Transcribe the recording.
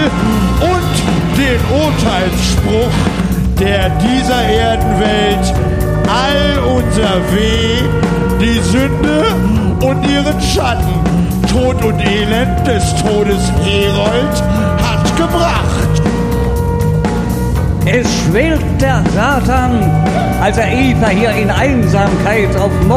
und den Urteilsspruch, der dieser Erdenwelt all unser Weh, die Sünde und ihren Schatten, Tod und Elend des Todes Herold hat gebracht. Es schwelt der Satan, als er Eva hier in Einsamkeit auf